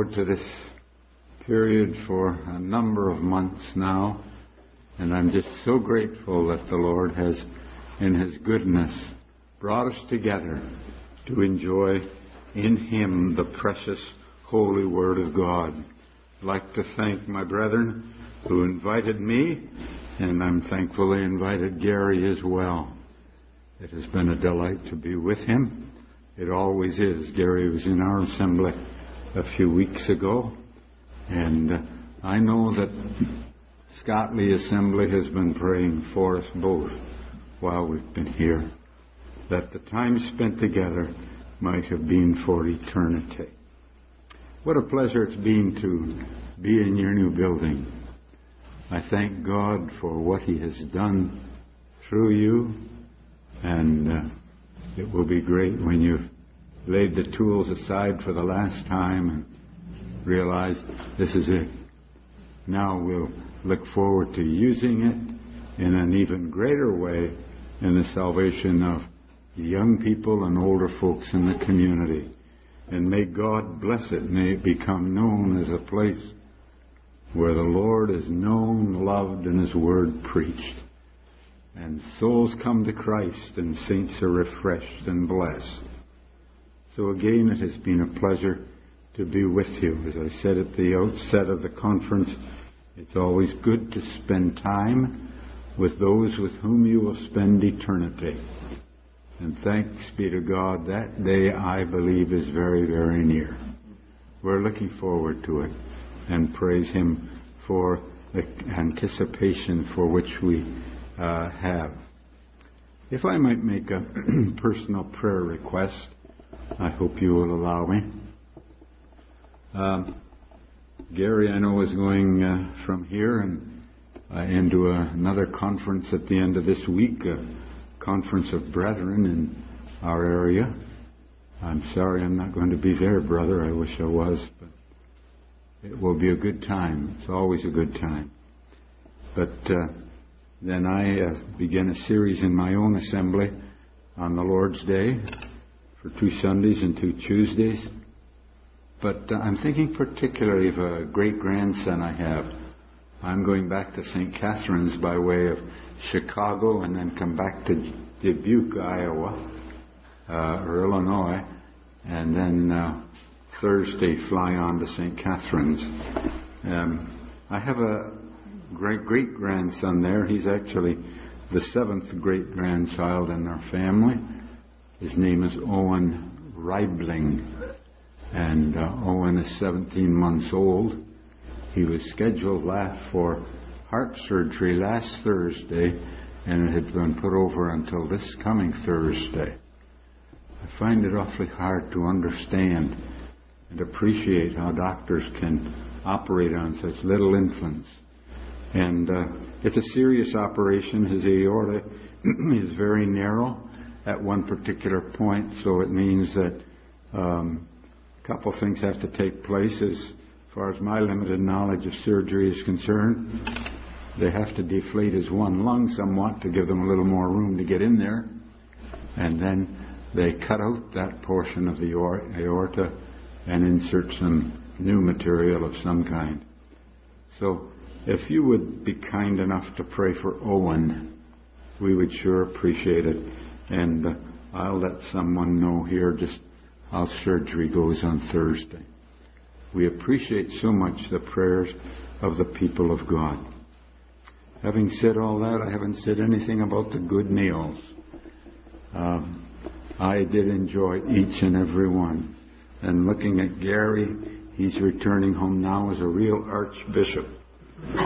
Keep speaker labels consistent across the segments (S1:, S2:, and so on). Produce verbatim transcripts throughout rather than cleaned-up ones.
S1: forward to this period for a number of months now, and I'm just so grateful that the Lord has, in His goodness, brought us together to enjoy in Him the precious holy Word of God. I'd like to thank my brethren who invited me, and I'm thankful they invited Gary as well. It has been a delight to be with him. It always is. Gary was in our assembly a few weeks ago, and I know that Scott Lee Assembly has been praying for us both while we've been here, that the time spent together might have been for eternity. What a pleasure it's been to be in your new building. I thank God for what He has done through you, and uh, it will be great when you've laid the tools aside for the last time and realize this is it. Now we'll look forward to using it in an even greater way in the salvation of young people and older folks in the community. And may God bless it. May it become known as a place where the Lord is known, loved, and His Word preached. And souls come to Christ, and saints are refreshed and blessed. So again, it has been a pleasure to be with you. As I said at the outset of the conference, it's always good to spend time with those with whom you will spend eternity. And thanks be to God, that day, I believe, is very, very near. We're looking forward to it, and praise Him for the anticipation for which we uh, have. If I might make a personal prayer request, I hope you will allow me. Um, Gary, I know, is going uh, from here and uh, into a, another conference at the end of this week, a conference of brethren in our area. I'm sorry I'm not going to be there, brother. I wish I was, but it will be a good time. It's always a good time. But uh, then I uh, begin a series in my own assembly on the Lord's Day for two Sundays and two Tuesdays. But uh, I'm thinking particularly of a great-grandson I have. I'm going back to Saint Catharines by way of Chicago and then come back to Dubuque, Iowa, uh, or Illinois, and then uh, Thursday fly on to Saint Catharines. Um, I have a great-great-grandson there. He's actually the seventh great-grandchild in our family. His name is Owen Reibling, and uh, Owen is seventeen months old. He was scheduled last for heart surgery last Thursday, and it had been put over until this coming Thursday. I find it awfully hard to understand and appreciate how doctors can operate on such little infants. And uh, it's a serious operation. His aorta is very narrow at one particular point, so it means that um, a couple of things have to take place. As far as my limited knowledge of surgery is concerned, they have to deflate his one lung somewhat to give them a little more room to get in there, and then they cut out that portion of the aorta and insert some new material of some kind. So if you would be kind enough to pray for Owen, we would sure appreciate it. And uh, I'll let someone know here just how surgery goes on Thursday. We appreciate so much the prayers of the people of God. Having said all that, I haven't said anything about the good meals. Um, I did enjoy each and every one. And looking at Gary, he's returning home now as a real archbishop. Uh,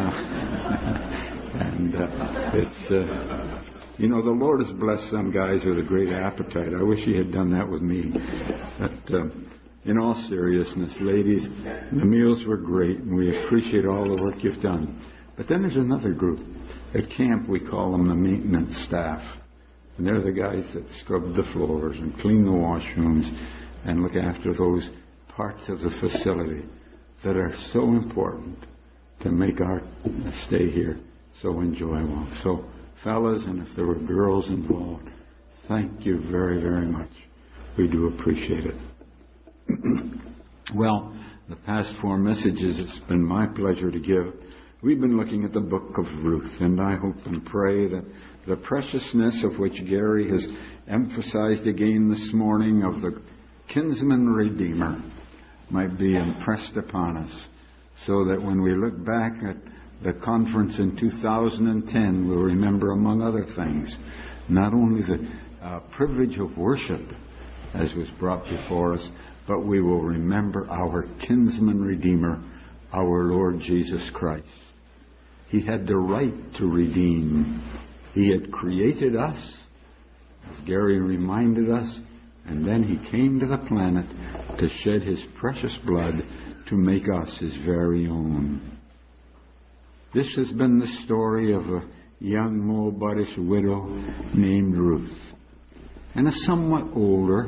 S1: and uh, it's, uh, you know, the Lord has blessed some guys with a great appetite. I wish He had done that with me. But uh, in all seriousness, ladies, the meals were great, and we appreciate all the work you've done. But then there's another group. At camp, we call them the maintenance staff. And they're the guys that scrub the floors and clean the washrooms and look after those parts of the facility that are so important to make our stay here so enjoyable. So, fellas, and if there were girls involved, thank you very, very much. We do appreciate it. Well, The past four messages it's been my pleasure to give. We've been looking at the book of Ruth, and I hope and pray that the preciousness of which Gary has emphasized again this morning of the kinsman redeemer might be impressed upon us, so that when we look back at the conference in two thousand ten, we'll remember, among other things, not only the uh, privilege of worship as was brought before us, but we will remember our kinsman redeemer, our Lord Jesus Christ. He had the right to redeem. He had created us, as Gary reminded us, and then He came to the planet to shed His precious blood to make us His very own. This has been the story of a young Moabitish widow named Ruth, and a somewhat older,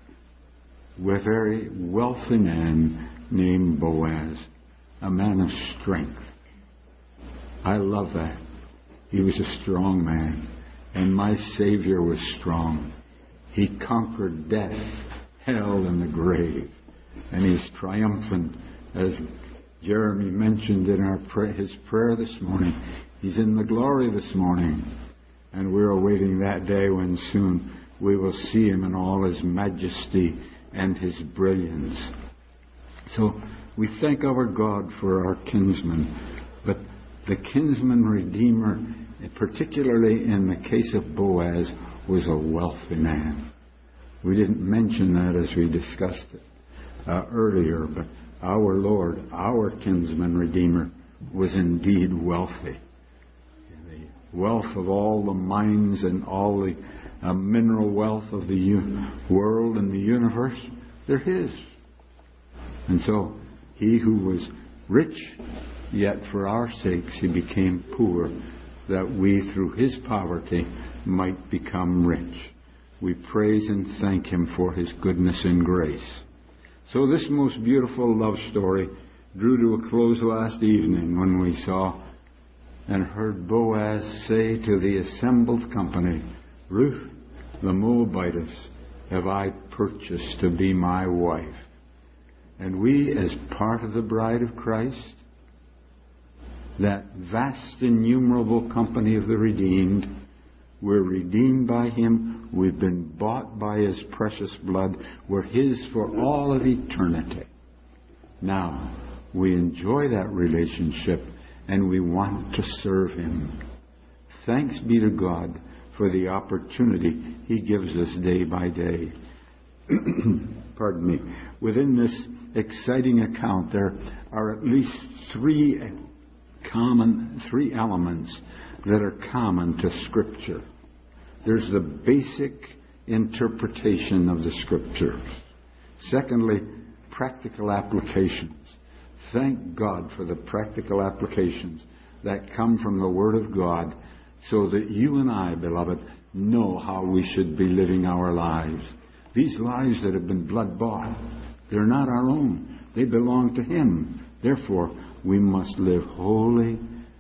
S1: very wealthy man named Boaz, a man of strength. I love that. He was a strong man, and my Savior was strong. He conquered death, hell, and the grave, and He's triumphant, as Jeremy mentioned in our pray- his prayer this morning. He's in the glory this morning, and we're awaiting that day when soon we will see Him in all His majesty and His brilliance. So we thank our God for our kinsman, but the kinsman redeemer, particularly in the case of Boaz, was a wealthy man. We didn't mention that as we discussed it uh, earlier, but our Lord, our kinsman redeemer, was indeed wealthy. The wealth of all the mines and all the uh, mineral wealth of the u- world and the universe, they're His. And so He who was rich, yet for our sakes He became poor, that we through His poverty might become rich. We praise and thank Him for His goodness and grace. So this most beautiful love story drew to a close last evening when we saw and heard Boaz say to the assembled company, "Ruth, the Moabitess, have I purchased to be my wife." And we, as part of the bride of Christ, that vast innumerable company of the redeemed, we're redeemed by Him. We've been bought by His precious blood. We're His for all of eternity. Now, we enjoy that relationship and we want to serve Him. Thanks be to God for the opportunity He gives us day by day. Pardon me. Within this exciting account, there are at least three common, three elements that are common to Scripture. There's the basic interpretation of the Scriptures. Secondly, practical applications. Thank God for the practical applications that come from the Word of God, so that you and I, beloved, know how we should be living our lives. These lives that have been blood-bought, they're not our own. They belong to Him. Therefore, we must live holy,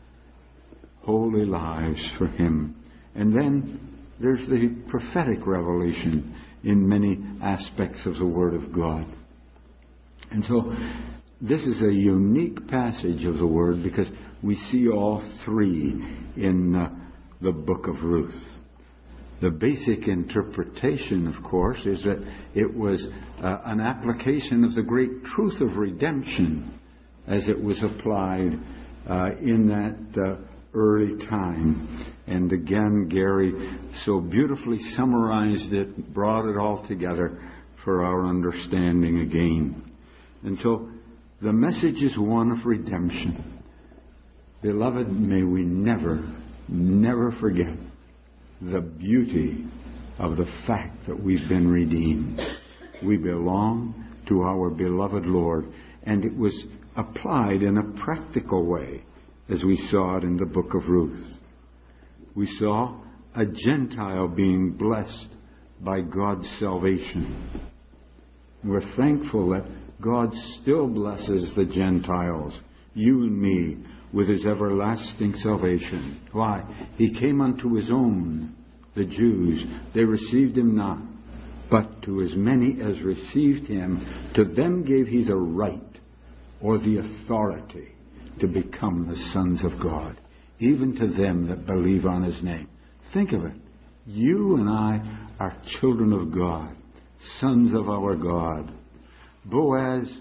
S1: holy lives for Him. And then there's the prophetic revelation in many aspects of the Word of God. And so this is a unique passage of the Word because we see all three in uh, the book of Ruth. The basic interpretation, of course, is that it was uh, an application of the great truth of redemption as it was applied uh, in that uh, early time. And again, Gary so beautifully summarized it, brought it all together for our understanding again. And so the message is one of redemption. Beloved, may we never, never forget the beauty of the fact that we've been redeemed. We belong to our beloved Lord, and it was applied in a practical way as we saw it in the book of Ruth. We saw a Gentile being blessed by God's salvation. We're thankful that God still blesses the Gentiles, you and me, with His everlasting salvation. Why? He came unto His own, the Jews. They received Him not. But to as many as received Him, to them gave He the right or the authority to become the sons of God, even to them that believe on His name. Think of it. You and I are children of God, sons of our God. Boaz,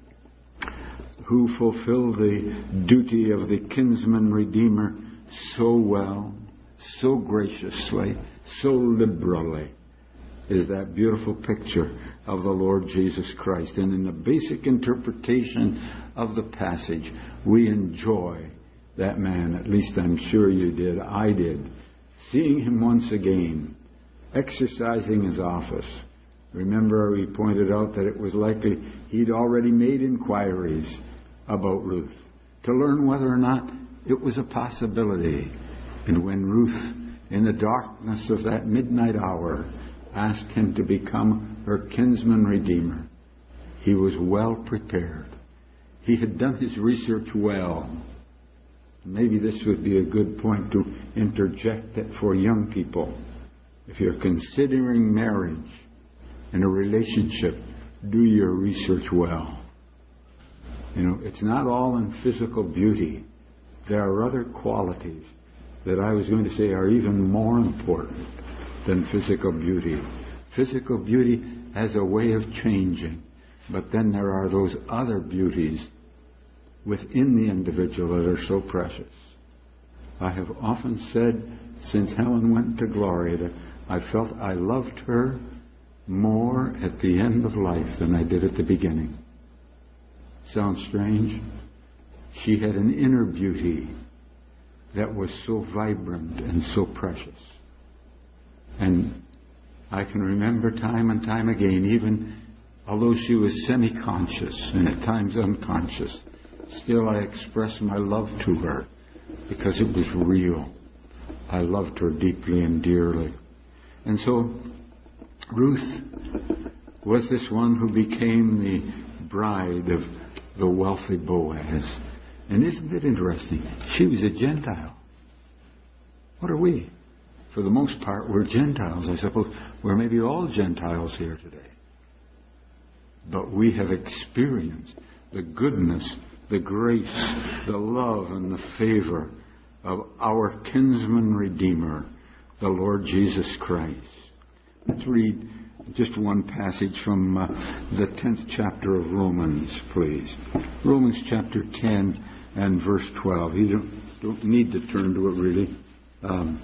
S1: who fulfilled the duty of the kinsman redeemer so well, so graciously, so liberally, is that beautiful picture of the Lord Jesus Christ. And in the basic interpretation of the passage, we enjoy that man. At least I'm sure you did. I did. Seeing him once again, exercising his office. Remember, we pointed out that it was likely he'd already made inquiries about Ruth to learn whether or not it was a possibility. And when Ruth, in the darkness of that midnight hour, asked him to become her kinsman redeemer, he was well prepared. He had done his research well. Maybe this would be a good point to interject that for young people. If you're considering marriage and a relationship, do your research well. You know, it's not all in physical beauty. There are other qualities that I was going to say are even more important than physical beauty. Physical beauty has a way of changing, but then there are those other beauties within the individual that are so precious. I have often said since Helen went to glory that I felt I loved her more at the end of life than I did at the beginning. Sounds strange? She had an inner beauty that was so vibrant and so precious. And I can remember time and time again, even although she was semi-conscious and at times unconscious, still I expressed my love to her because it was real. I loved her deeply and dearly. And so Ruth was this one who became the bride of the wealthy Boaz. And isn't it interesting? She was a Gentile. What are we? For the most part, we're Gentiles. I suppose we're maybe all Gentiles here today. But we have experienced the goodness, the grace, the love, and the favor of our kinsman redeemer, the Lord Jesus Christ. Let's read just one passage from uh, the tenth chapter of Romans, please. Romans chapter ten and verse twelve. You don't, don't need to turn to it, really. Um,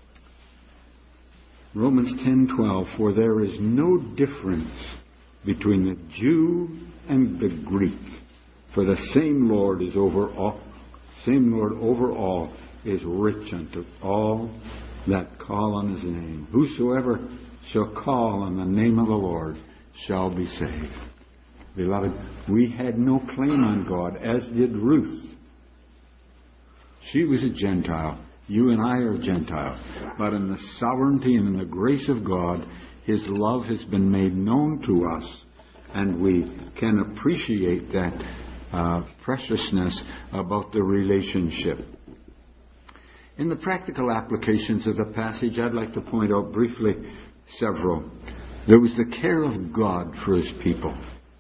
S1: Romans ten twelve. For there is no difference between the Jew and the Greek, for the same Lord is over all. Same Lord over all is rich unto all that call on His name. Whosoever shall call on the name of the Lord shall be saved. Beloved, we had no claim on God, as did Ruth. She was a Gentile. You and I are Gentiles. But in the sovereignty and in the grace of God, His love has been made known to us, and we can appreciate that uh, preciousness about the relationship. In the practical applications of the passage, I'd like to point out briefly several. There was the care of God for His people.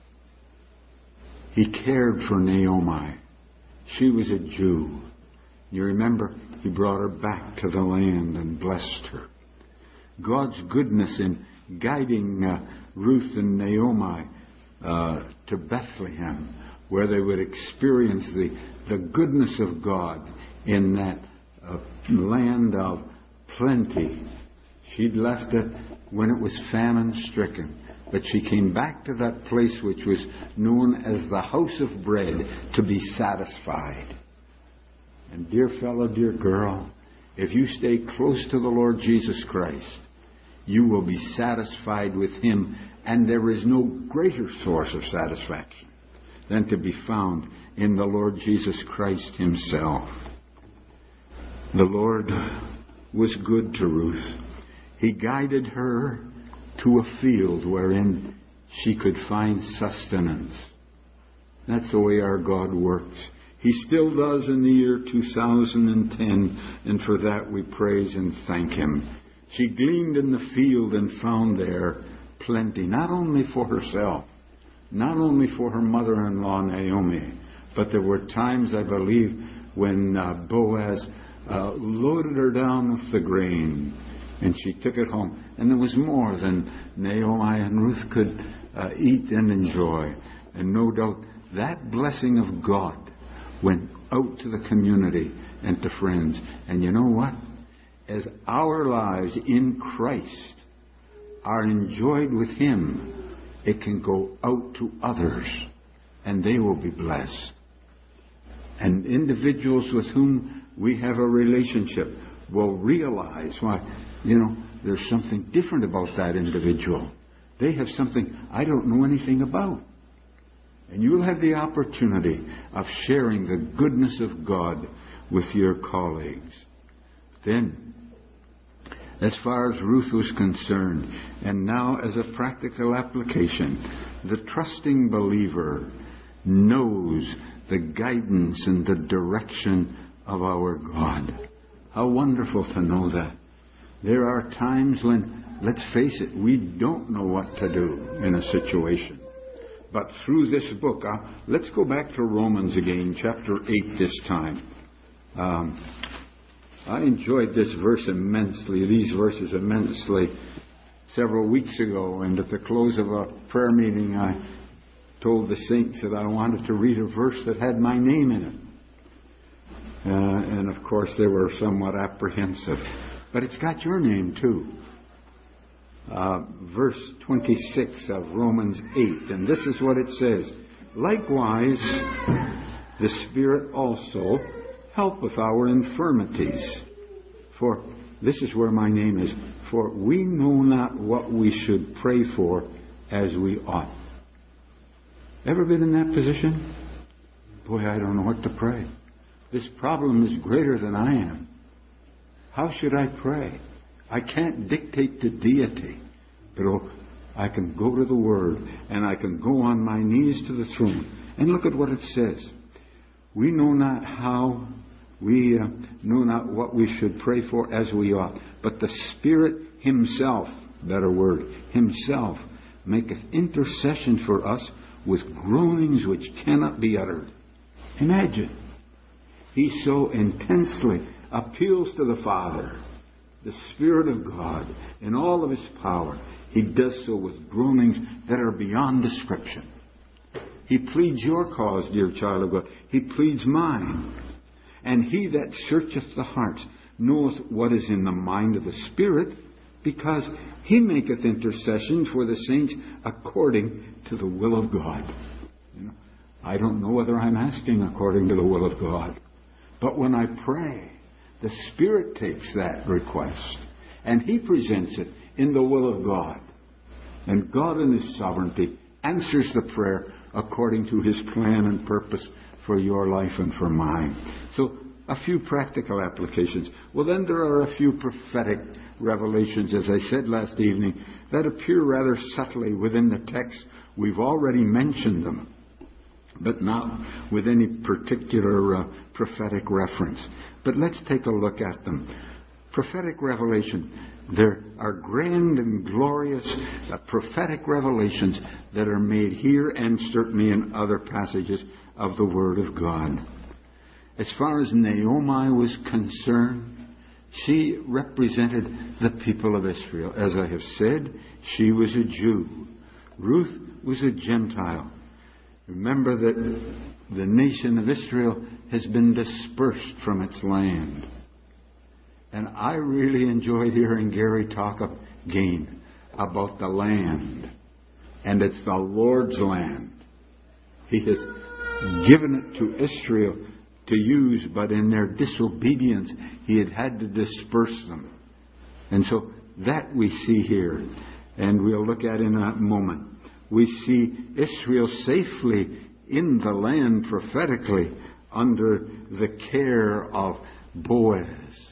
S1: He cared for Naomi. She was a Jew. You remember, He brought her back to the land and blessed her. God's goodness in guiding uh, Ruth and Naomi uh, to Bethlehem, where they would experience the, the goodness of God in that uh, land of plenty. She'd left it when it was famine-stricken, but she came back to that place which was known as the house of bread to be satisfied. And dear fellow, dear girl, if you stay close to the Lord Jesus Christ, you will be satisfied with Him, and there is no greater source of satisfaction than to be found in the Lord Jesus Christ Himself. The Lord was good to Ruth. He guided her to a field wherein she could find sustenance. That's the way our God works. He still does in the year two thousand ten, and for that we praise and thank Him. She gleaned in the field and found there plenty, not only for herself, not only for her mother-in-law Naomi, but there were times, I believe, when uh, Boaz uh, loaded her down with the grain, and she took it home. And there was more than Naomi and Ruth could uh, eat and enjoy. And no doubt that blessing of God went out to the community and to friends. And you know what? As our lives in Christ are enjoyed with Him, it can go out to others, and they will be blessed. And individuals with whom we have a relationship will realize, why, you know, there's something different about that individual. They have something I don't know anything about. And you'll have the opportunity of sharing the goodness of God with your colleagues. Then, as far as Ruth was concerned, and now as a practical application, the trusting believer knows the guidance and the direction of our God. How wonderful to know that. There are times when, let's face it, we don't know what to do in a situation. But through this book, uh, let's go back to Romans again, chapter eight this time. Um, I enjoyed this verse immensely, these verses immensely, several weeks ago. And at the close of a prayer meeting, I told the saints that I wanted to read a verse that had my name in it. Uh, and of course, they were somewhat apprehensive. But it's got your name too. Uh, verse twenty-six of Romans eight. And this is what it says. Likewise, the Spirit also helpeth our infirmities. For, this is where my name is. For we know not what we should pray for as we ought. Ever been in that position? Boy, I don't know what to pray. This problem is greater than I am. How should I pray? I can't dictate to deity, but oh, I can go to the Word, and I can go on my knees to the throne. And look at what it says. We know not how, we uh, know not what we should pray for as we ought, but the Spirit Himself, better word, Himself, maketh intercession for us with groanings which cannot be uttered. Imagine. He so intensely appeals to the Father, the Spirit of God, in all of His power. He does so with groanings that are beyond description. He pleads your cause, dear child of God. He pleads mine. And He that searcheth the hearts knoweth what is in the mind of the Spirit, because He maketh intercession for the saints according to the will of God. You know, I don't know whether I'm asking according to the will of God. But when I pray, the Spirit takes that request and He presents it in the will of God. And God in His sovereignty answers the prayer according to His plan and purpose for your life and for mine. So, a few practical applications. Well, then there are a few prophetic revelations, as I said last evening, that appear rather subtly within the text. We've already mentioned them, but not with any particular uh, prophetic reference. But let's take a look at them. Prophetic revelation. There are grand and glorious uh, prophetic revelations that are made here and certainly in other passages of the Word of God. As far as Naomi was concerned, she represented the people of Israel. As I have said, she was a Jew. Ruth was a Gentile. Remember that the nation of Israel has been dispersed from its land. And I really enjoyed hearing Gary talk again about the land. And it's the Lord's land. He has given it to Israel to use, but in their disobedience, He had had to disperse them. And so that we see here, and we'll look at in a moment. We see Israel safely in the land prophetically under the care of Boaz.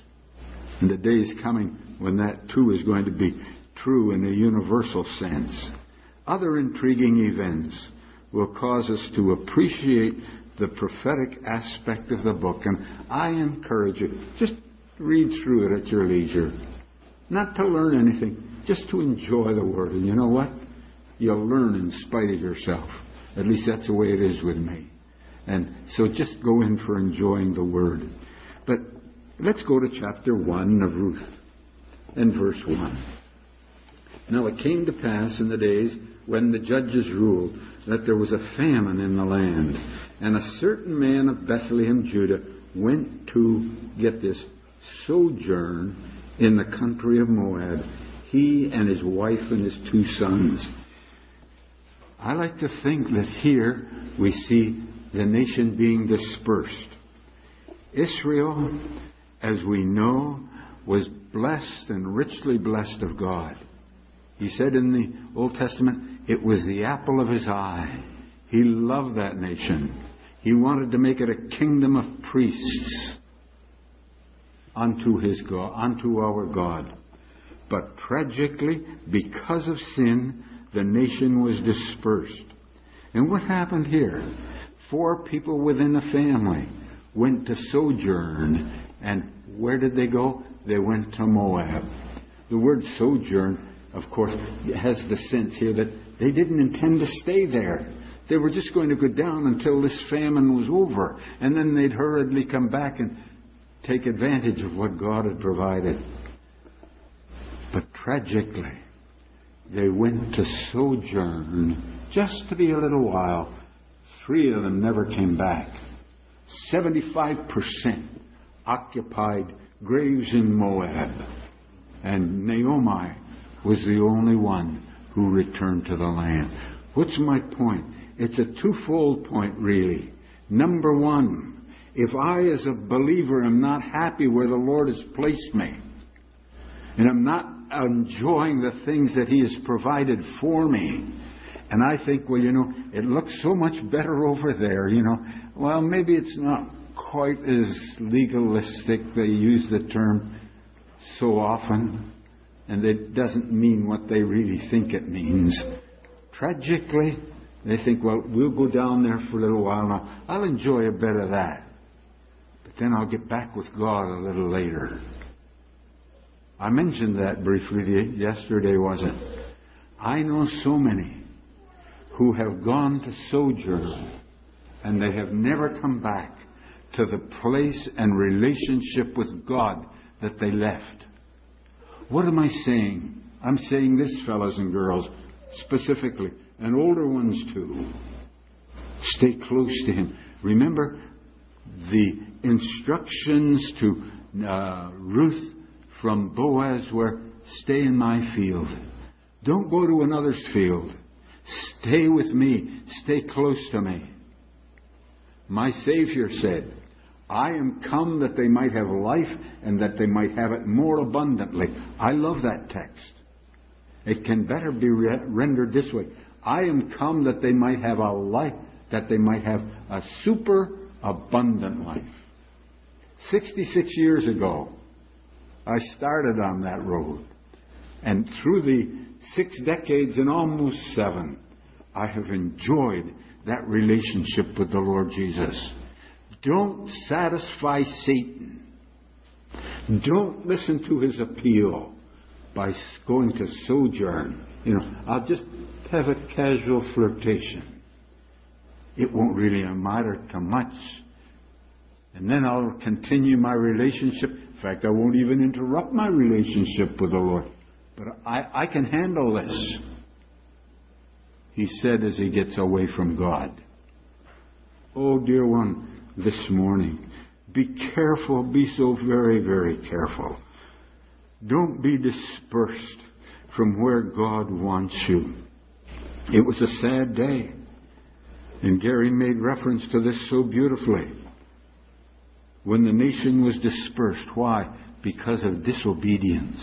S1: And the day is coming when that too is going to be true in a universal sense. Other intriguing events will cause us to appreciate the prophetic aspect of the book. And I encourage you, just read through it at your leisure. Not to learn anything, just to enjoy the Word. And you know what? you'll learn in spite of yourself. At least that's the way it is with me. And so just go in for enjoying the Word. But let's go to chapter one of Ruth and verse one. Now it came to pass in the days when the judges ruled that there was a famine in the land. And a certain man of Bethlehem, Judah, went to, get this, sojourn in the country of Moab, he and his wife and his two sons. I like to think that here we see the nation being dispersed. Israel, as we know, was blessed and richly blessed of God. He said in the Old Testament, it was the apple of his eye. He loved that nation. He wanted to make it a kingdom of priests unto his God, unto our God. But tragically, because of sin, the nation was dispersed. And what happened here? Four people within a family went to sojourn. And where did they go? They went to Moab. The word sojourn, of course, has the sense here that they didn't intend to stay there. They were just going to go down until this famine was over. And then they'd hurriedly come back and take advantage of what God had provided. But tragically, they went to sojourn just to be a little while. Three of them never came back. seventy-five percent occupied graves in Moab. And Naomi was the only one who returned to the land. What's my point? It's a twofold point, really. Number one, if I as a believer am not happy where the Lord has placed me, and I'm not enjoying the things that He has provided for me, and I think, well, you know, it looks so much better over there, you know. Well, maybe it's not quite as legalistic. They use the term so often, and it doesn't mean what they really think it means. Tragically, they think, well, we'll go down there for a little while now. I'll enjoy a bit of that. But then I'll get back with God a little later. I mentioned that briefly yesterday, wasn't it? I know so many who have gone to sojourn and they have never come back to the place and relationship with God that they left. What am I saying? I'm saying this, fellows and girls, specifically, and older ones too. Stay close to Him. Remember the instructions to uh, Ruth from Boaz were, stay in my field. Don't go to another's field. Stay with me. Stay close to me. My Savior said, I am come that they might have life and that they might have it more abundantly. I love that text. It can better be re- rendered this way. I am come that they might have a life, that they might have a super abundant life. sixty-six years ago, I started on that road. And through the six decades and almost seven, I have enjoyed that relationship with the Lord Jesus. Don't satisfy Satan. Don't listen to his appeal by going to sojourn. You know, I'll just have a casual flirtation. It won't really matter to much. And then I'll continue my relationship. In fact, I won't even interrupt my relationship with the Lord. But I, I can handle this, he said as he gets away from God. Oh, dear one, this morning, be careful, be so very, very careful. Don't be dispersed from where God wants you. It was a sad day. And Gary made reference to this so beautifully. When the nation was dispersed. Why? Because of disobedience.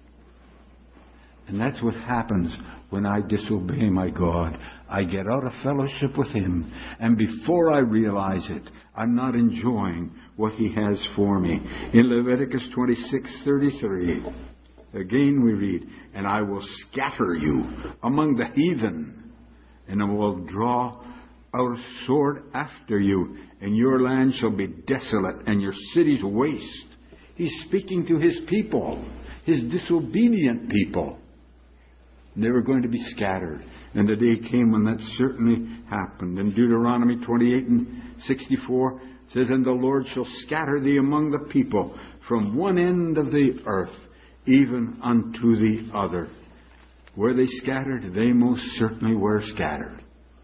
S1: And that's what happens when I disobey my God. I get out of fellowship with Him. And before I realize it, I'm not enjoying what He has for me. In Leviticus twenty-six thirty-three, again we read, and I will scatter you among the heathen, and I will draw out a sword after you, and your land shall be desolate, and your cities waste. He's speaking to His people, His disobedient people. And they were going to be scattered. And the day came when that certainly happened. In Deuteronomy twenty-eight and sixty-four, it says, "And the Lord shall scatter thee among the people from one end of the earth, even unto the other." Were they scattered? They most certainly were scattered.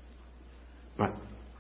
S1: But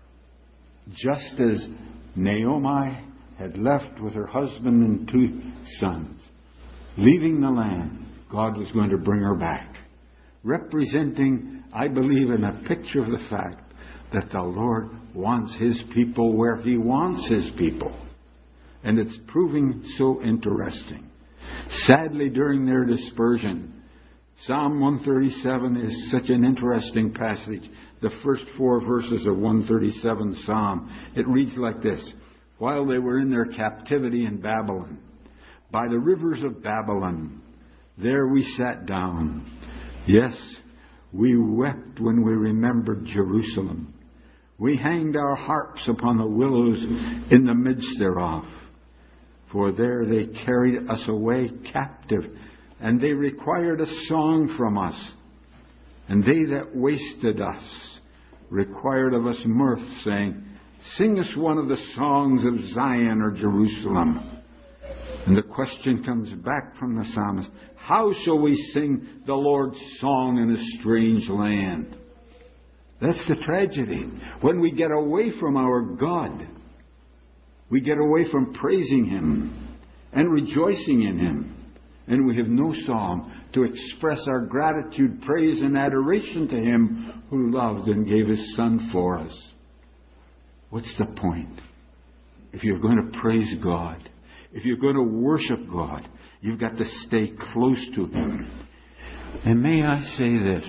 S1: just as Naomi had left with her husband and two sons, leaving the land, God was going to bring her back. Representing, I believe, in a picture of the fact that the Lord wants His people where He wants His people. And it's proving so interesting. Sadly, during their dispersion, Psalm one thirty-seven is such an interesting passage. The first four verses of one thirty-seven Psalm, it reads like this: "While they were in their captivity in Babylon, by the rivers of Babylon, there we sat down. Yes, we wept when we remembered Jerusalem. We hanged our harps upon the willows in the midst thereof. For there they carried us away captive, and they required a song from us. And they that wasted us required of us mirth, saying, Sing us one of the songs of Zion or Jerusalem." And the question comes back from the psalmist: how shall we sing the Lord's song in a strange land? That's the tragedy. When we get away from our God, we get away from praising Him and rejoicing in Him. And we have no song to express our gratitude, praise, and adoration to Him who loved and gave His Son for us. What's the point? If you're going to praise God, if you're going to worship God, you've got to stay close to Him. And may I say this,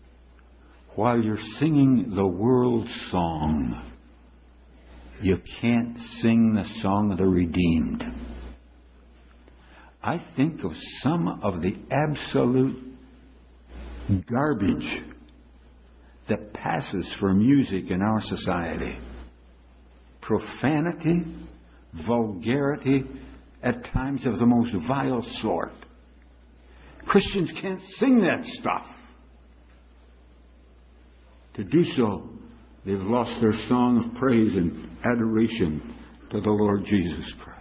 S1: while you're singing the world's song, you can't sing the song of the redeemed. I think of some of the absolute garbage that passes for music in our society. Profanity, vulgarity, at times of the most vile sort. Christians can't sing that stuff. To do so, they've lost their song of praise and adoration to the Lord Jesus Christ.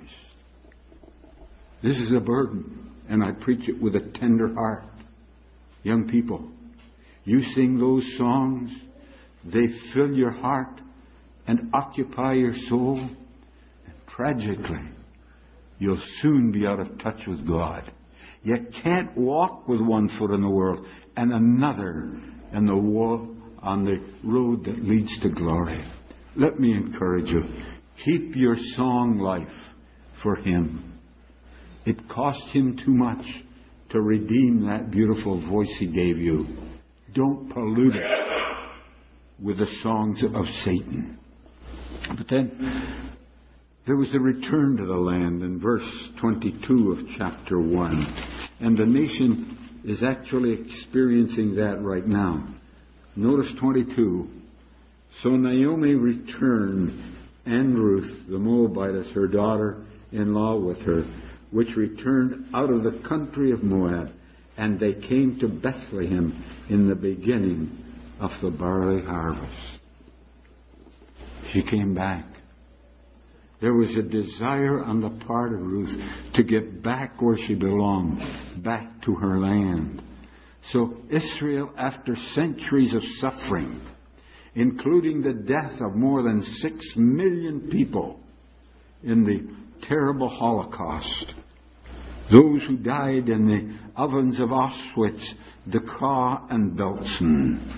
S1: This is a burden, and I preach it with a tender heart. Young people, you sing those songs, they fill your heart and occupy your soul, and tragically, you'll soon be out of touch with God. You can't walk with one foot in the world and another in the wall on the road that leads to glory. Let me encourage you. Keep your song life for Him. It cost Him too much to redeem that beautiful voice He gave you. Don't pollute it with the songs of Satan. But then there was a return to the land in verse twenty-two of chapter one. And the nation is actually experiencing that right now. Notice twenty-two. So Naomi returned, and Ruth, the Moabitess, her daughter-in-law with her, which returned out of the country of Moab, and they came to Bethlehem in the beginning of the barley harvest. She came back. There was a desire on the part of Ruth to get back where she belonged, back to her land. So Israel, after centuries of suffering, including the death of more than six million people in the terrible Holocaust, those who died in the ovens of Auschwitz, Dachau, and Belsen.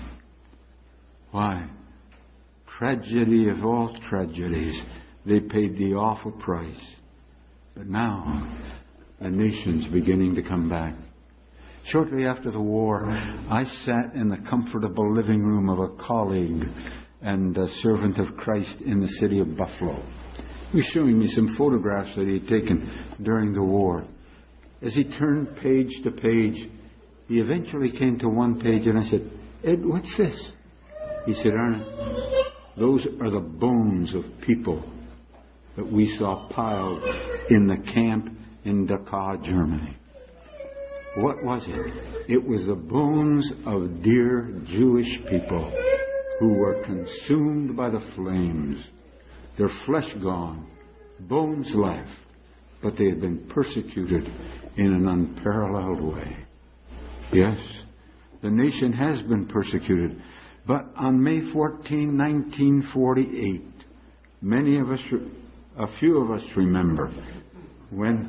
S1: Why? Tragedy of all tragedies. They paid the awful price. But now, the nation's beginning to come back. Shortly after the war, I sat in the comfortable living room of a colleague and a servant of Christ in the city of Buffalo. He was showing me some photographs that he had taken during the war. As he turned page to page, he eventually came to one page, and I said, Ed, what's this? He said, Arne, those are the bones of people that we saw piled in the camp in Dachau, Germany. What was it? It was the bones of dear Jewish people who were consumed by the flames, their flesh gone, bones left, but they had been persecuted in an unparalleled way. Yes, the nation has been persecuted. But on May fourteenth, nineteen forty-eight, many of us, a few of us remember when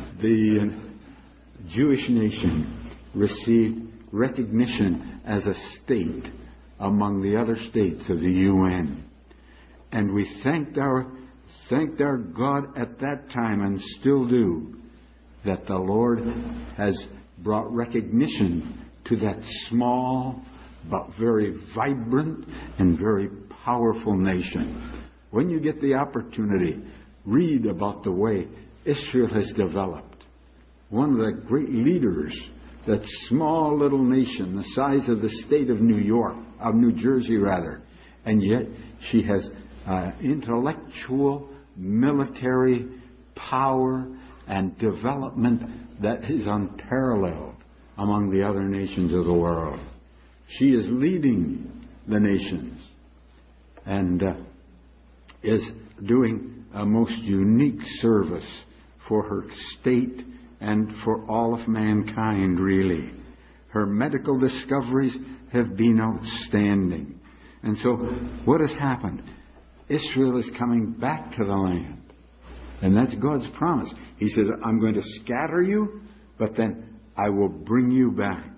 S1: the Jewish nation received recognition as a state among the other states of the U N. And we thanked our, thanked our God at that time, and still do, that the Lord has brought recognition to that small but very vibrant and very powerful nation. When you get the opportunity, read about the way Israel has developed. One of the great leaders, that small little nation, the size of the state of New York, of New Jersey rather, and yet she has uh, intellectual, military power and development that is unparalleled among the other nations of the world. She is leading the nations and uh, is doing a most unique service for her state and for all of mankind, really. Her medical discoveries have been outstanding. And so what has happened? Israel is coming back to the land. And that's God's promise. He says, I'm going to scatter you, but then I will bring you back.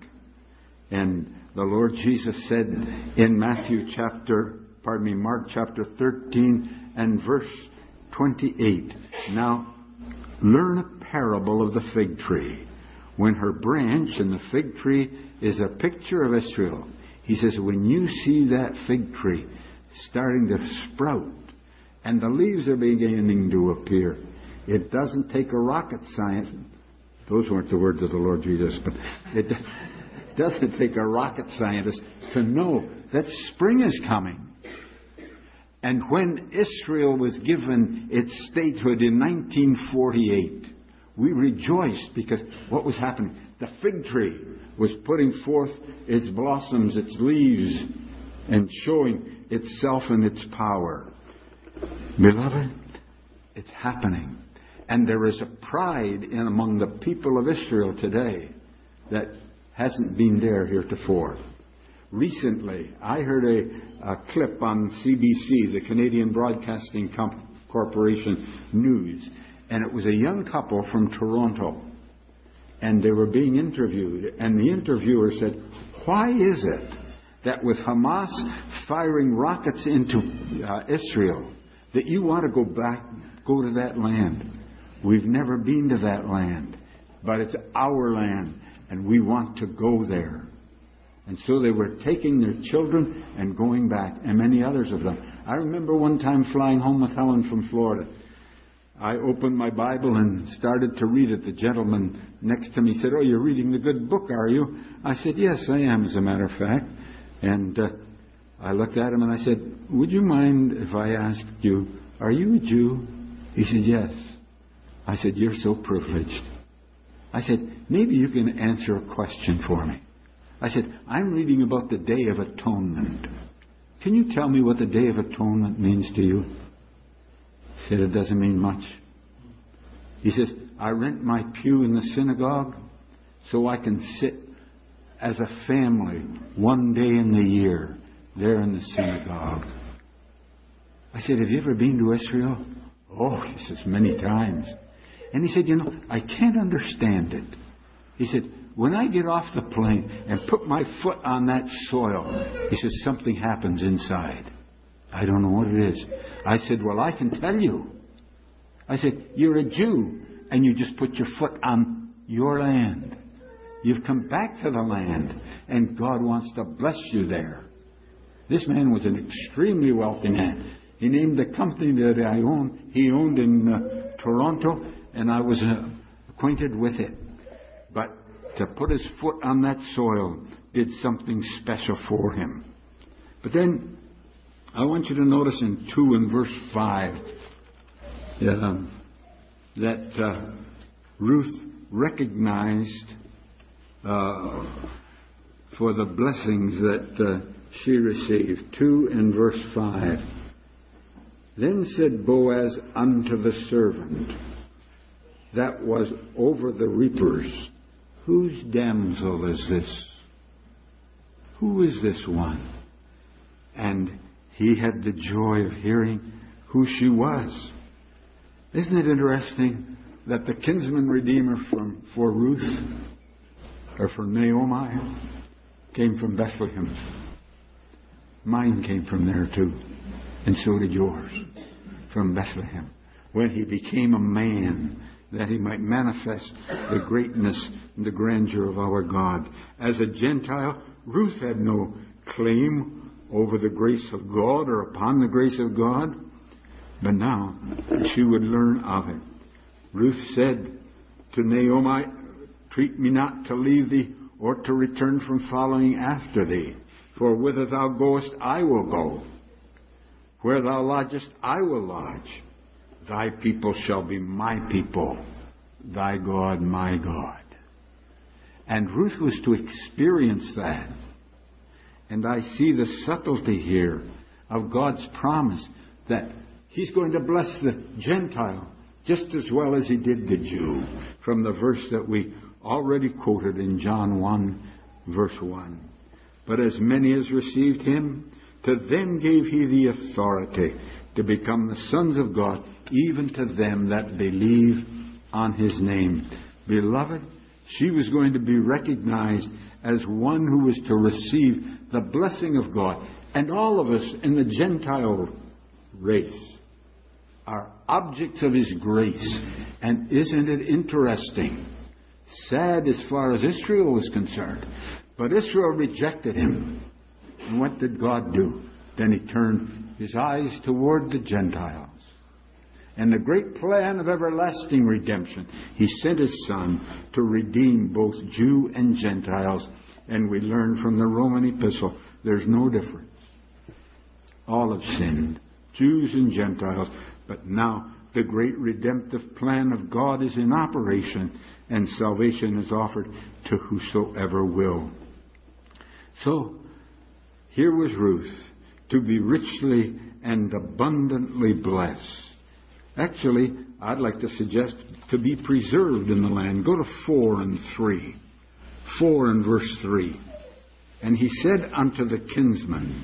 S1: And the Lord Jesus said in Matthew chapter, pardon me, Mark chapter thirteen and verse twenty-eight, now learn a parable of the fig tree. When her branch, and the fig tree is a picture of Israel. He says, when you see that fig tree starting to sprout and the leaves are beginning to appear, it doesn't take a rocket science. Those weren't the words of the Lord Jesus, but it doesn't take a rocket scientist to know that spring is coming. And when Israel was given its statehood in nineteen forty-eight, we rejoiced because what was happening? The fig tree was putting forth its blossoms, its leaves, and showing itself and its power. Beloved, it's happening. And there is a pride in among the people of Israel today that hasn't been there heretofore. Recently, I heard a, a clip on C B C, the Canadian Broadcasting Com- Corporation News, and it was a young couple from Toronto, and they were being interviewed, and the interviewer said, why is it that with Hamas firing rockets into uh, Israel, that you want to go back, go to that land? We've never been to that land, but it's our land, and we want to go there. And so they were taking their children and going back, and many others of them. I remember one time flying home with Helen from Florida. I opened my Bible and started to read it. The gentleman next to me said, oh, you're reading the good book, are you? I said, yes, I am, as a matter of fact. And uh, I looked at him and I said, would you mind if I asked you, are you a Jew? He said, yes. I said, you're so privileged. I said, maybe you can answer a question for me. I said, I'm reading about the Day of Atonement. Can you tell me what the Day of Atonement means to you? He said, it doesn't mean much. He says, I rent my pew in the synagogue so I can sit as a family one day in the year there in the synagogue. I said, have you ever been to Israel? Oh, he says, many times. And he said, you know, I can't understand it. He said, when I get off the plane and put my foot on that soil, he says, something happens inside. I don't know what it is. I said, well, I can tell you. I said, you're a Jew, and you just put your foot on your land. You've come back to the land, and God wants to bless you there. This man was an extremely wealthy man. He named the company that I own. He owned in uh, Toronto, and I was uh, acquainted with it. But to put his foot on that soil did something special for him. But then I want you to notice in two and verse five uh, that uh, Ruth recognized uh, for the blessings that uh, she received. two and verse five. Then said Boaz unto the servant that was over the reapers, whose damsel is this? Who is this one? And he had the joy of hearing who she was. Isn't it interesting that the kinsman redeemer from for Ruth, or for Naomi, came from Bethlehem? Mine came from there too, and so did yours, from Bethlehem. When he became a man, that he might manifest the greatness and the grandeur of our God. As a Gentile, Ruth had no claim over the grace of God or upon the grace of God, but now she would learn of it. Ruth said to Naomi, treat me not to leave thee or to return from following after thee. For whither thou goest, I will go. Where thou lodgest, I will lodge. Thy people shall be my people, thy God my God. And Ruth was to experience that. And I see the subtlety here of God's promise that He's going to bless the Gentile just as well as He did the Jew, from the verse that we already quoted in John one, verse one. But as many as received Him, to them gave He the authority to become the sons of God, even to them that believe on His name. Beloved, she was going to be recognized as one who was to receive the blessing of God. And all of us in the Gentile race are objects of His grace. And isn't it interesting? Sad as far as Israel was concerned. But Israel rejected Him. And what did God do? Then He turned His eyes toward the Gentiles. And the great plan of everlasting redemption, He sent His Son to redeem both Jew and Gentiles. And we learn from the Roman epistle, there's no difference. All have sinned, Jews and Gentiles. But now the great redemptive plan of God is in operation, and salvation is offered to whosoever will. So, here was Ruth, to be richly and abundantly blessed. Actually, I'd like to suggest to be preserved in the land. Go to four and three. four and verse three. And he said unto the kinsman,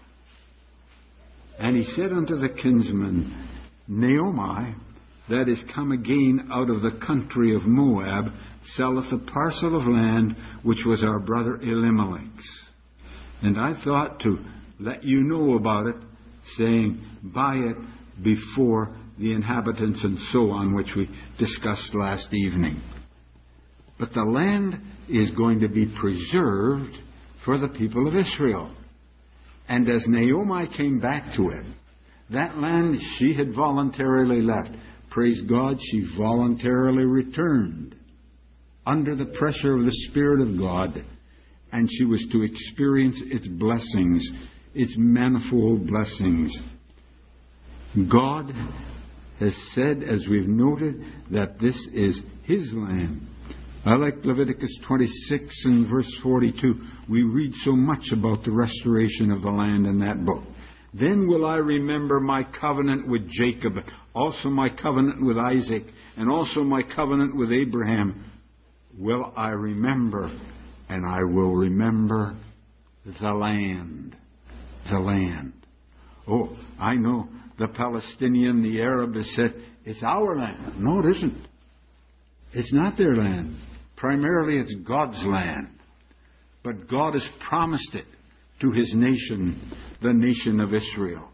S1: and he said unto the kinsman, Naomi, that is come again out of the country of Moab, selleth a parcel of land which was our brother Elimelech's. And I thought to let you know about it, saying, buy it before the inhabitants and so on, which we discussed last evening. But the land is going to be preserved for the people of Israel. And as Naomi came back to it, that land she had voluntarily left. Praise God, she voluntarily returned under the pressure of the Spirit of God. And she was to experience its blessings, its manifold blessings. God has said, as we've noted, that this is His land. I like Leviticus twenty-six and verse forty-two. We read so much about the restoration of the land in that book. Then will I remember my covenant with Jacob, also my covenant with Isaac, and also my covenant with Abraham. Will I remember, and I will remember the land. The land. Oh, I know the Palestinian, the Arab has said, it's our land. No, it isn't. It's not their land. Primarily, it's God's land. But God has promised it to His nation, the nation of Israel.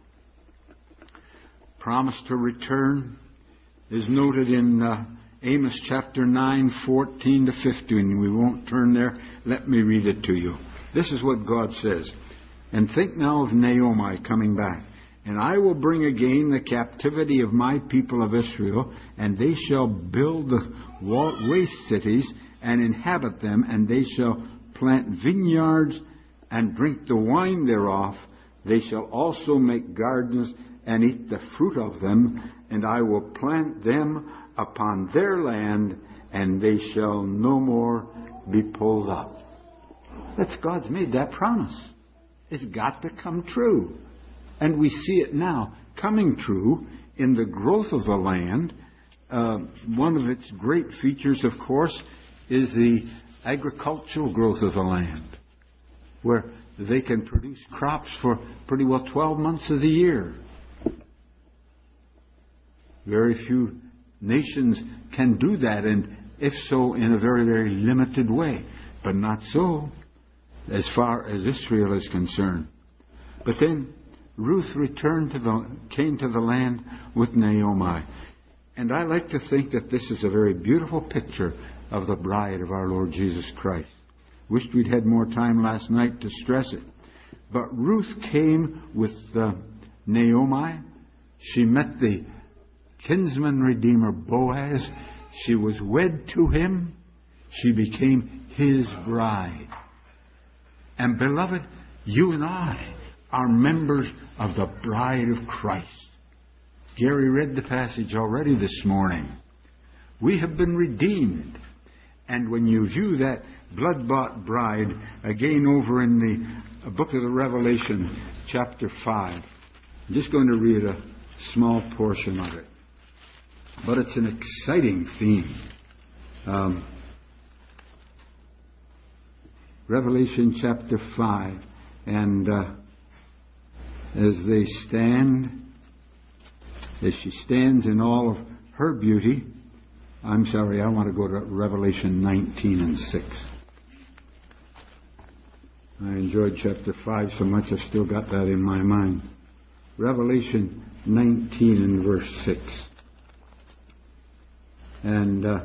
S1: Promise to return is noted in uh, Amos chapter nine, fourteen to fifteen. We won't turn there. Let me read it to you. This is what God says. And think now of Naomi coming back. And I will bring again the captivity of my people of Israel, and they shall build the waste cities and inhabit them, and they shall plant vineyards and drink the wine thereof. They shall also make gardens and eat the fruit of them, and I will plant them upon their land, and they shall no more be pulled up. That's God's made that promise. It's got to come true. And we see it now coming true in the growth of the land. Uh, one of its great features, of course, is the agricultural growth of the land, where they can produce crops for pretty well twelve months of the year. Very few nations can do that, and if so, in a very, very limited way. But not so as far as Israel is concerned. But then Ruth returned to the, came to the land with Naomi. And I like to think that this is a very beautiful picture of the bride of our Lord Jesus Christ. Wished we'd had more time last night to stress it. But Ruth came with uh, Naomi. She met the kinsman redeemer Boaz. She was wed to him. She became his bride. And beloved, you and I are members of the bride of Christ. Gary read the passage already this morning. We have been redeemed. And when you view that blood-bought bride again over in the book of the Revelation, chapter five, I'm just going to read a small portion of it. But it's an exciting theme. Um, Revelation chapter five. And uh, as they stand, as she stands in all of her beauty, I'm sorry, I want to go to Revelation nineteen and six. I enjoyed chapter five so much I've still got that in my mind. Revelation nineteen and verse six. And uh,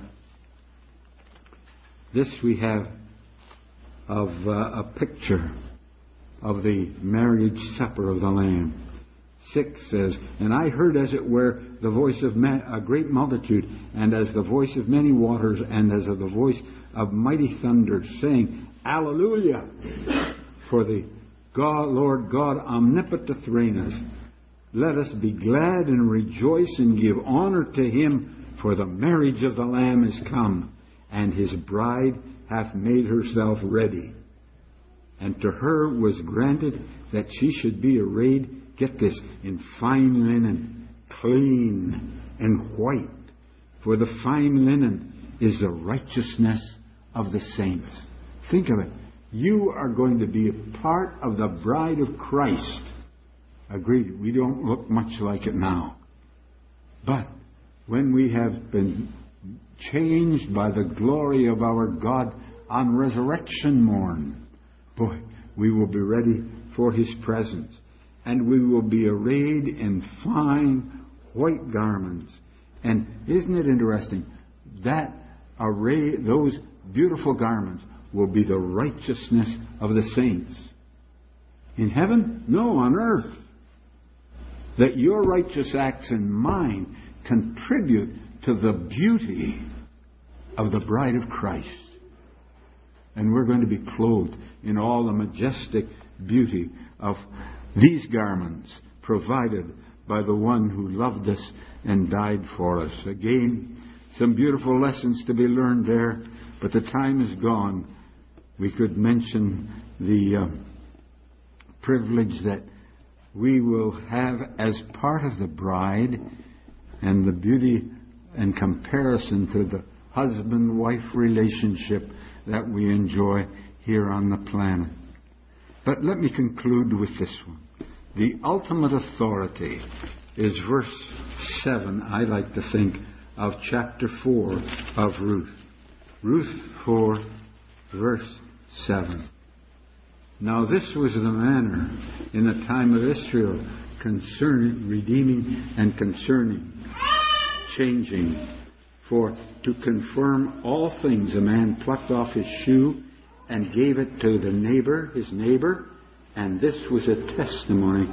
S1: this we have of uh, a picture of the marriage supper of the Lamb. Six says, and I heard as it were the voice of a great multitude, and as the voice of many waters, and as of the voice of mighty thunder, saying, Alleluia! For the God, Lord God omnipotent reigneth. Let us be glad and rejoice and give honor to him, for the marriage of the Lamb is come, and his bride hath made herself ready. And to her was granted that she should be arrayed, get this, in fine linen, clean and white. For the fine linen is the righteousness of the saints. Think of it. You are going to be a part of the bride of Christ. Agreed, we don't look much like it now. But when we have been changed by the glory of our God on resurrection morn, boy, we will be ready for his presence. And we will be arrayed in fine white garments. And isn't it interesting? That array, those beautiful garments, will be the righteousness of the saints. In heaven? No, on earth. That your righteous acts and mine contribute to the beauty of the bride of Christ. And we're going to be clothed in all the majestic beauty of these garments provided by the one who loved us and died for us. Again, some beautiful lessons to be learned there, but the time is gone. We could mention the uh, privilege that we will have as part of the bride, and the beauty and comparison to the husband-wife relationship that we enjoy here on the planet. But let me conclude with this one. The ultimate authority is verse seven, I like to think, of chapter four of Ruth. Ruth four, verse seven. Now this was the manner in the time of Israel concerning redeeming and concerning changing. For to confirm all things, a man plucked off his shoe and gave it to the neighbor, his neighbor, and this was a testimony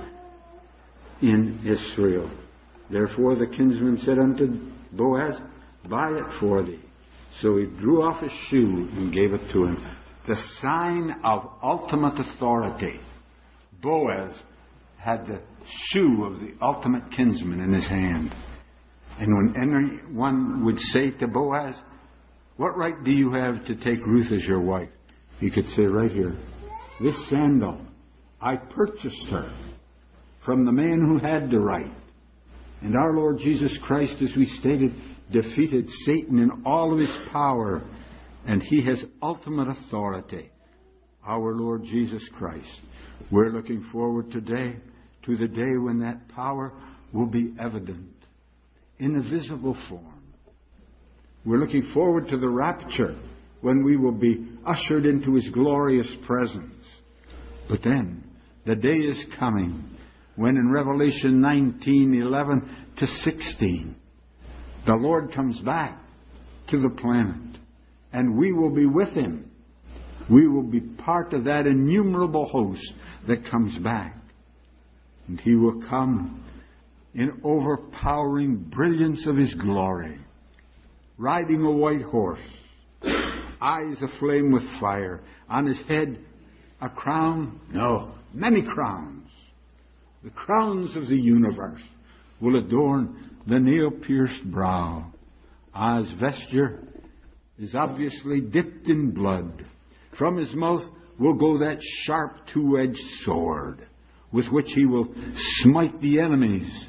S1: in Israel. Therefore the kinsman said unto Boaz, buy it for thee. So he drew off his shoe and gave it to him. The sign of ultimate authority. Boaz had the shoe of the ultimate kinsman in his hand. And when anyone would say to Boaz, What right do you have to take Ruth as your wife? He could say right here, this sandal, I purchased her from the man who had the right. And our Lord Jesus Christ, as we stated, defeated Satan in all of his power. And he has ultimate authority. Our Lord Jesus Christ. We're looking forward today to the day when that power will be evident in a visible form. We're looking forward to the rapture when we will be ushered into his glorious presence. But then, the day is coming when in Revelation nineteen, eleven to sixteen, the Lord comes back to the planet and we will be with him. We will be part of that innumerable host that comes back. And he will come in overpowering brilliance of his glory, riding a white horse, eyes aflame with fire, on his head a crown, no, many crowns. The crowns of the universe will adorn the nail-pierced brow. Ah, his vesture is obviously dipped in blood. From his mouth will go that sharp two-edged sword with which he will smite the enemies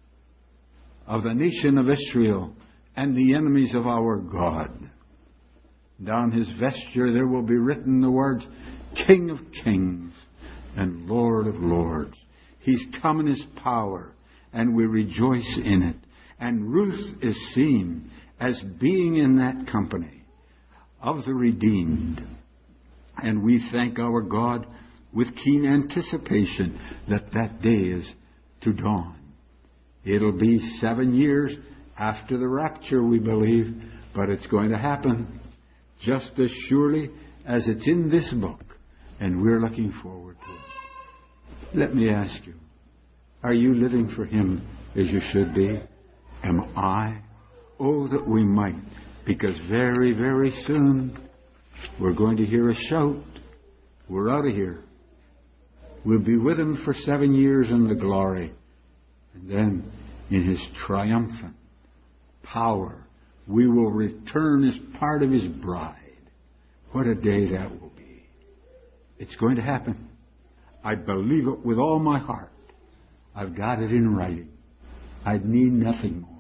S1: of the nation of Israel and the enemies of our God. Down his vesture there will be written the words, King of Kings and Lord of Lords. He's come in his power, and we rejoice in it. And Ruth is seen as being in that company of the redeemed. And we thank our God with keen anticipation that that day is to dawn. It'll be seven years after the rapture, we believe, but it's going to happen just as surely as it's in this book, and we're looking forward to it. Let me ask you, are you living for him as you should be? Am I? Oh, that we might, because very, very soon we're going to hear a shout. We're out of here. We'll be with him for seven years in the glory. And then in his triumphant power, we will return as part of his bride. What a day that will be. It's going to happen. I believe it with all my heart. I've got it in writing. I need nothing more.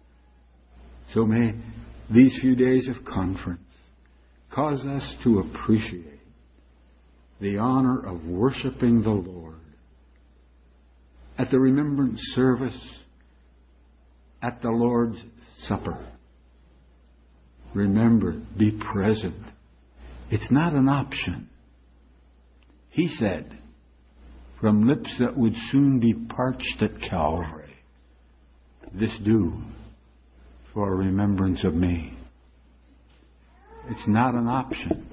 S1: So may these few days of conference cause us to appreciate the honor of worshiping the Lord at the remembrance service, at the Lord's Supper. Remember, be present. It's not an option. He said, from lips that would soon be parched at Calvary, this do for a remembrance of me. It's not an option.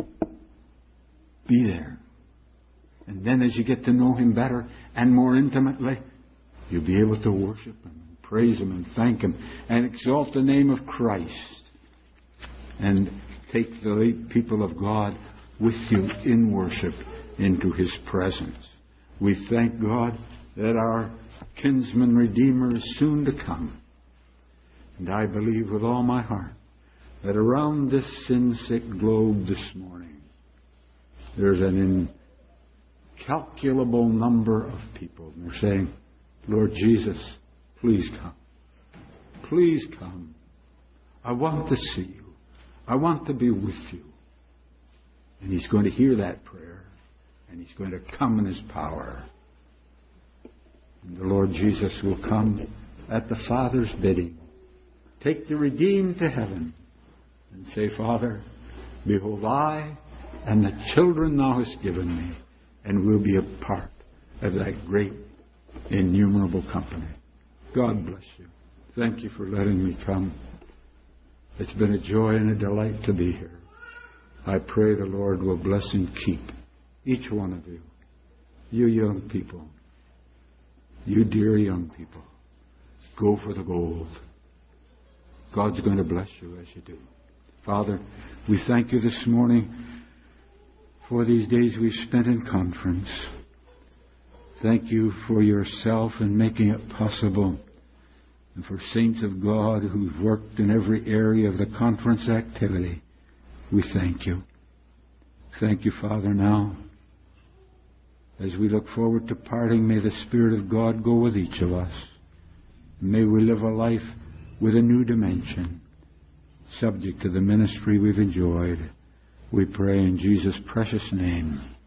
S1: Be there. And then as you get to know him better and more intimately, you'll be able to worship him, and praise him, and thank him, and exalt the name of Christ. And take the late people of God with you in worship into his presence. We thank God that our kinsman Redeemer is soon to come. And I believe with all my heart that around this sin-sick globe this morning, there's an incalculable number of people. And they're saying, Lord Jesus, please come. Please come. I want to see you. I want to be with you. And he's going to hear that prayer. And he's going to come in his power. And the Lord Jesus will come at the Father's bidding. Take the redeemed to heaven. And say, Father, behold, I and the children thou hast given me. And we'll be a part of that great, innumerable company. God bless you. Thank you for letting me come. It's been a joy and a delight to be here. I pray the Lord will bless and keep each one of you. You young people. You dear young people. Go for the gold. God's going to bless you as you do. Father, we thank you this morning for these days we've spent in conference. Thank you for yourself in making it possible, and for saints of God who've worked in every area of the conference activity We thank you. Thank you, Father, now. As we look forward to parting, may the Spirit of God go with each of us. May we live a life with a new dimension, subject to the ministry we've enjoyed. We pray in Jesus' precious name.